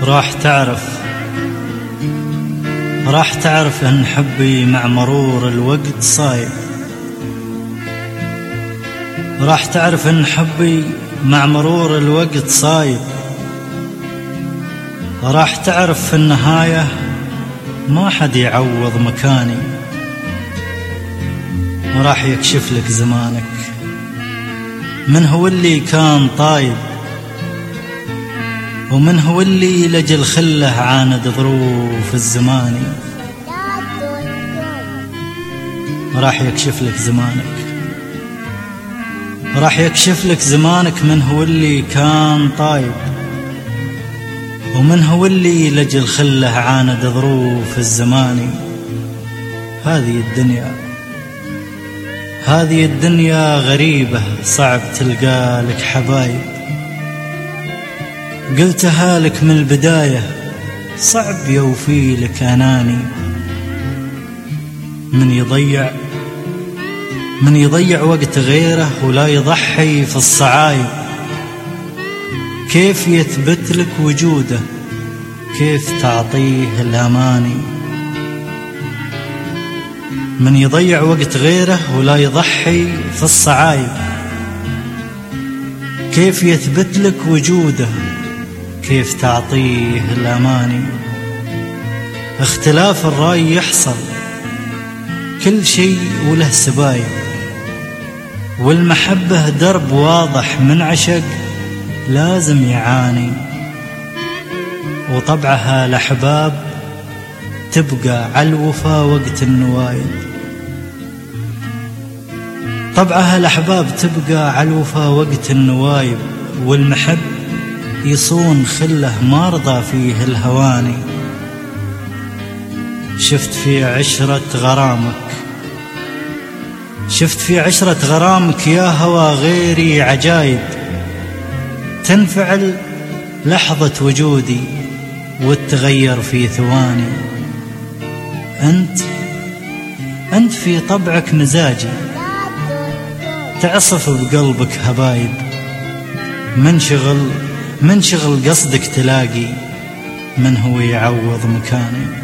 راح تعرف ان حبي مع مرور الوقت صايب. راح تعرف ان حبي مع مرور الوقت صايب. راح تعرف في النهاية ما حد يعوض مكاني. راح يكشف لك زمانك من هو اللي كان طايب، ومن هو اللي لجل خله عاند ظروف الزمان. راح يكشف لك زمانك، راح يكشف لك زمانك من هو اللي كان طايب، ومن هو اللي لجل خله عاند ظروف الزمان. هذه الدنيا غريبة، صعب تلقى لك حبايب. قلتها لك من البداية، صعب يوفي لك أناني. من يضيع وقت غيره ولا يضحي في الصعايب. كيف يثبت لك وجوده، كيف تعطيه الأماني. من يضيع وقت غيره ولا يضحي في الصعايب. كيف يثبت لك وجوده، كيف تعطيه الأماني. اختلاف الرأي يحصل، كل شيء وله سبايب. والمحبة درب واضح، من عشق لازم يعاني. وطبعها الأحباب تبقى عالوفا وقت النوايب. طبعها الأحباب تبقى عالوفا وقت النوايب. والمحب يصون خله ما رضى فيه الهواني. شفت في عشرة غرامك يا هوى غيري عجايب. تنفعل لحظة وجودي وتغير في ثواني. أنت في طبعك مزاجي، تعصف بقلبك هبايب. من شغل قصدك تلاقي من هو يعوض مكاني.